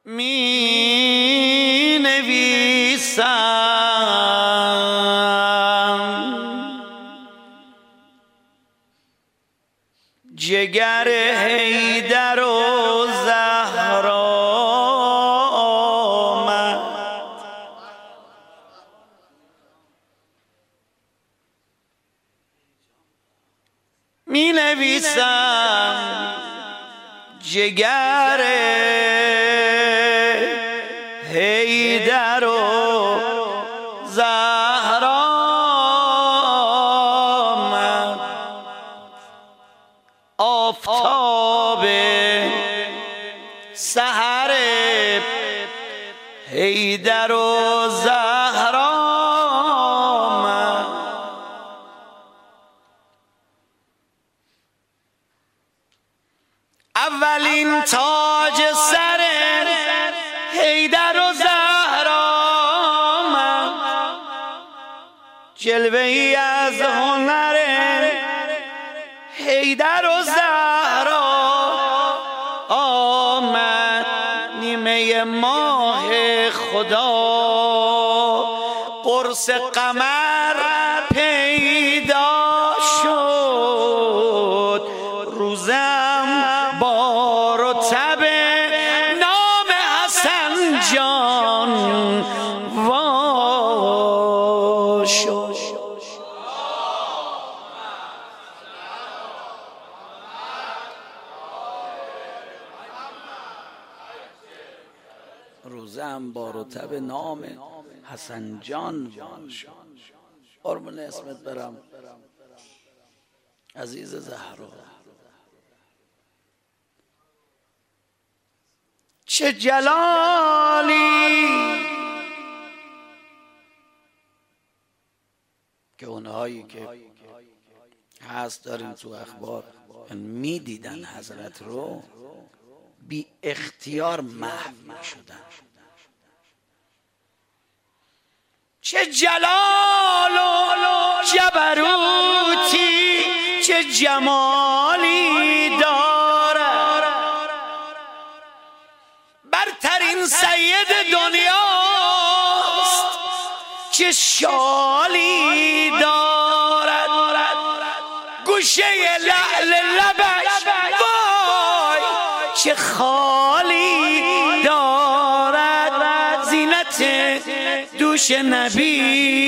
می نویسم جگر حیدر و زهرا آمد، می نویسم جگر حیدر و زهرا آمد، آفتاب سحر حیدر و زهرا آمد، اولین تاج سر حیدر و زهرا آمد، جلوه ای از هنر حیدر و زهرا آمد، نیمه ماه خدا قرص قمر پیدا شد، روزم بار و تب نام حسن جان وا شد. روزم بار و تب نام حسن جان وا شد. قربون اسمت برم عزیز زهرا. چه جلالی که اونهایی که هست داریم تو اخبار میدیدن حضرت رو بی اختیار محو شدن. چه جلال و جبروتی، چه جمالی دارد، برترین سید دنیاست، چه شالی دارد، گوشه لعل لبش وای چه خالی دارد، زینت دوش نبی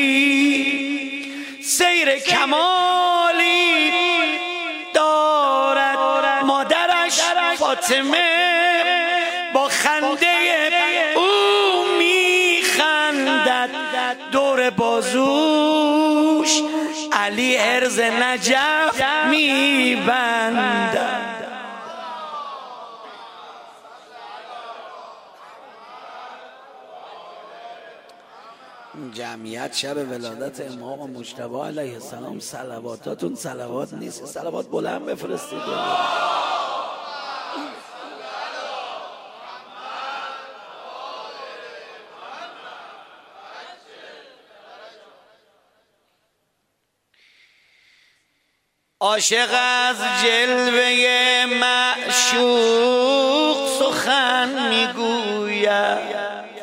سیر کمالی دارد، مادرش فاطمه با خنده او میخندد، دور بازوش علی ارز نجف میبندد. جمعیت شب ولادت امام مجتبی علیه السلام صلواتاتون صلوات نیست، صلوات بلند بفرستید. عاشق از جلوه معشوق سخن میگوید،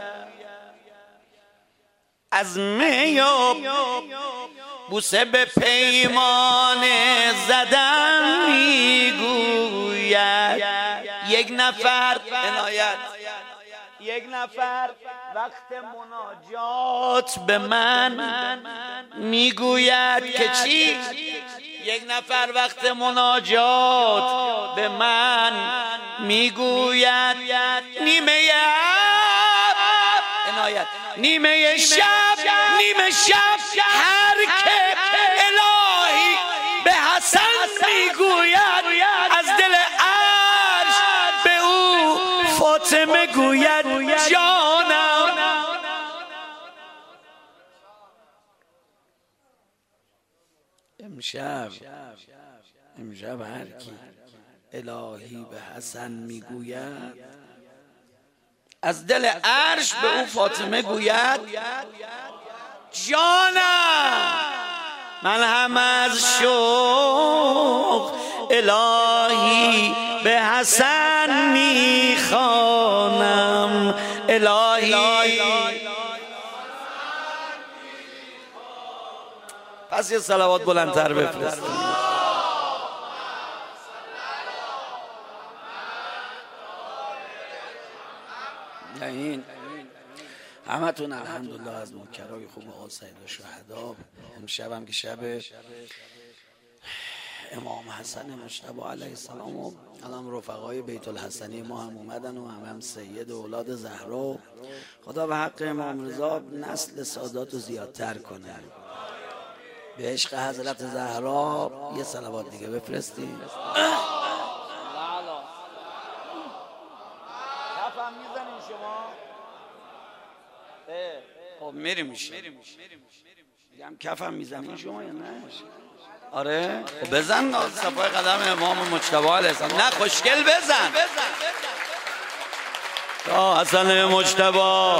از می و بوسه به پیمان زدن میگوید. یک نفر عنایت، یک نفر وقت مناجات به من میگوید که چی؟ یک نفر وقت مناجات به من میگوید نیمه عنایت، نیمه شب هر که الهی به حسن میگوید، از دل عرش به او فاطمه گوید جانم. امشب هر کی الهی به حسن میگوید، از دل عرش به او فاطمه گوید جانم. من هم از شوق الهی به حسن میخوانم الهی. پس یه صلوات بلندتر بفرستید. این همتون الحمدلله از نوکرای خوب آقا سید الشهدا. امشب هم که شب امام حسن مجتبی علیه السلام و الان رفقای بیت الحسنی ما هم اومدن و هم سید اولاد زهرا. خدا به حق امام رضا نسل سادات رو زیادتر کنه. به عشق حضرت زهرا یه صلوات دیگه بفرستیم. کفم میزنین شما؟ خب میریم میشه. میگم کفم میزنین شما یا نه؟ آره خب بزن صفای قدم امام مجتبی علیه السلام. نه خوشگل بزن یا حسن مجتبی.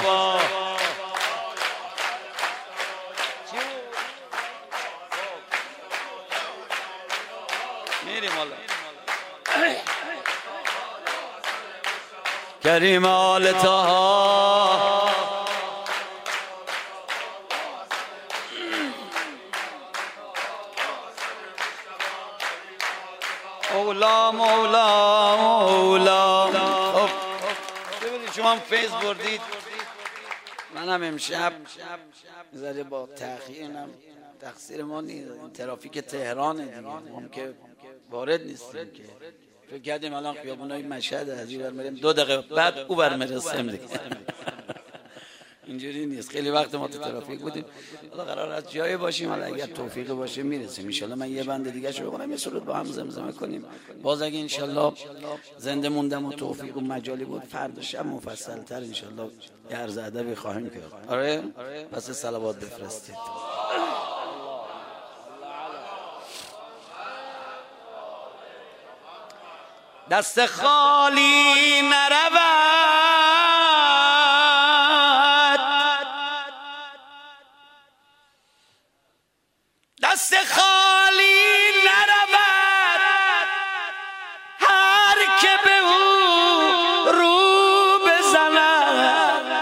میریم حالا. کریم آل طه مولا مولا مولا. خب ببینید شما هم فیض بردید، منم امشب میذاره با تأخیرم تقصیر ما نیست، ترافیک تهرانه دیگه، ما که وارد نیستیم که فکر کردیم الان خیابونای مشهد از این ور میریم 2 دقیقه بعد او بر میرسیم دیگه. اینجوری نیست، خیلی وقت ما تو ترافیک بودیم. حالا قرار از جایی باشیم، حالا اگر توفیق باشه میرسیم ان شاء الله. من یه بند دیگه شو بکنم، یه سرود با هم زمزمه کنیم. باز اگه ان شاء الله زنده موندم و توفیق و مجالی بود فردا شب مفصل تر ان شاء الله یه عرض ادبی خواهیم کرد. آره پس صلوات بفرستید. دست خالی نرود، دست خالی نرود، هر که به او رو بزند.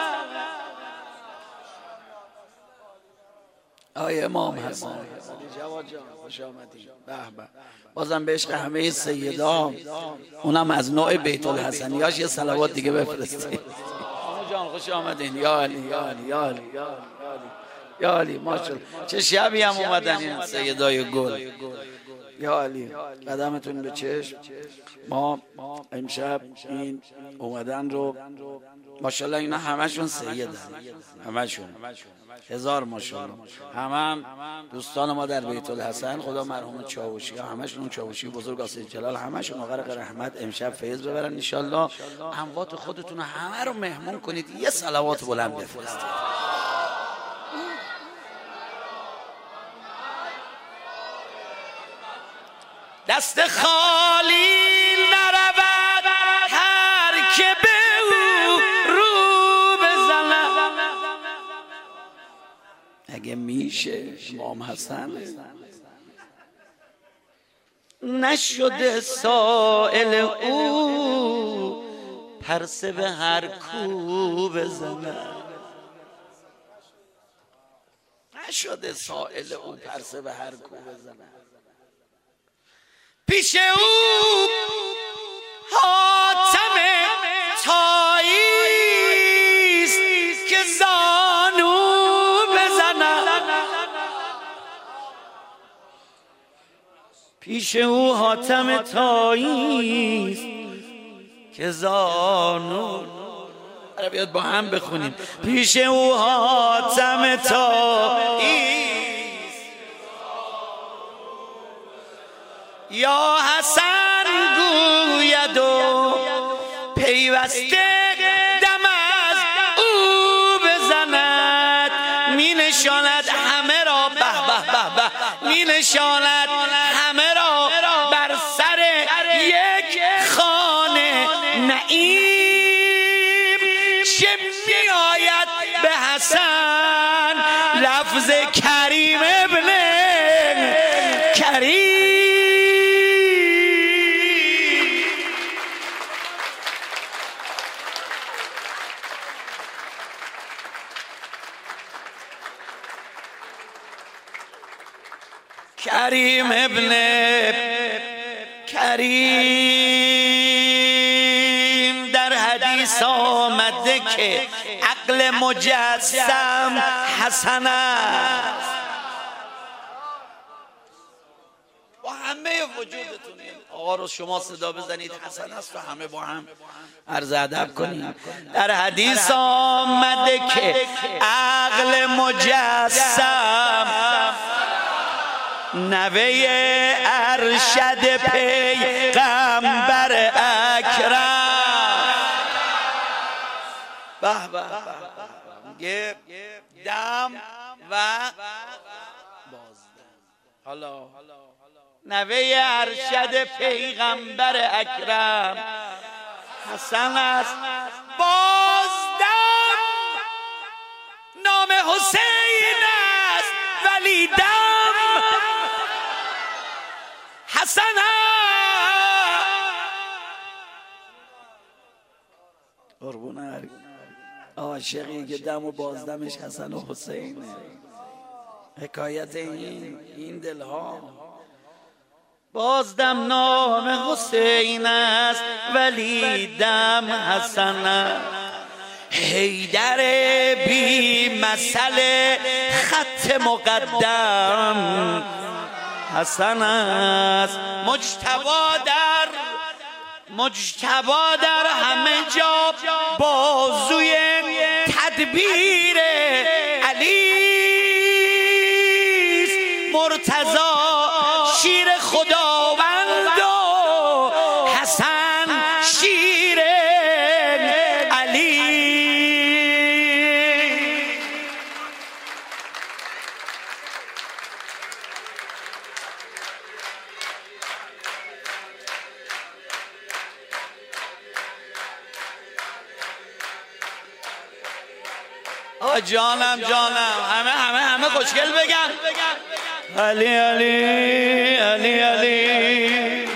آیه امام حسن جواد جان خوش آمدید. به به. بازم به عشق همه سیدا، اونم از نوع بیت الحسنیاش یه صلوات دیگه بفرستید. آقا جان خوش آمدین. یا علی یا علی یا علی یا علی یا علی. ماشاءالله چه شبی هم اومدن این سیدای گل. یا علی قدمتون به چشم. ما امشب این اومدن رو ماشاءالله اینا همشون سیدن، همشون 1000 ماشاءالله. هم دوستان ما در بیت الحسن، خدا مرحوم چاوشی ها همشون چاوشی بزرگ آسید جلال همشون غرق رحمت امشب فیض ببرن ان شاء الله. اموات خودتون همه رو مهمون کنید، یه صلوات بلند بفرستید. دست خالی نرود، هر که به او رو بزند. اگه میشه امام حسن نشده سائل او، پرسه به هر کو بزند. نشده سائل او، پرسه به هر کو بزند. پیش او حاتم طاییست که زانو بزند. پیش او حاتم طاییست که زانو. آره بیاد با هم بخونیم. پیش او حاتم طاییست یا حسن گوید و پیوسته دم از او بزند. می نشاند همه را به به به به، می نشاند همه را بر سر یک خانه نعیم. چه می آید به حسن لفظ کریم ابن کریم. کریم ابن کریم در حدیث آمده که عقل مجسم حسن است. با همه وجودتون آقا رو شما صدا بزنید حسن است و همه با هم عرض ادب کنید. در حدیث آمده که عقل مجسم نوه ارشد پیغمبر اکرم. به به میگه دم و بازدم. حالا نوه ارشد پیغمبر اکرم حسن است. بازدم نام حسین است ولی دم حسن است. قربون عاشقی که دم و بازدمش حسن و حسینه. حکایت این دلها. بازدم نام حسین است ولی دم حسن است. حیدر بی مثل خط مقدم حسن است. مجتبی در همه جا بازوی تدبیر علی است. مرتضی شیر خداوند و حسن شیر علی. جانم همه خوشگل بگن علی علی علی علی.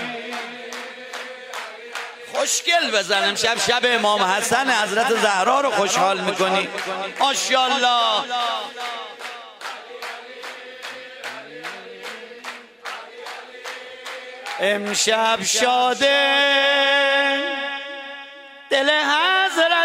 خوشگل بزنم. شب امام حسن حضرت زهرا رو خوشحال میکنی. ماشاءالله. امشب شاده دل حضرت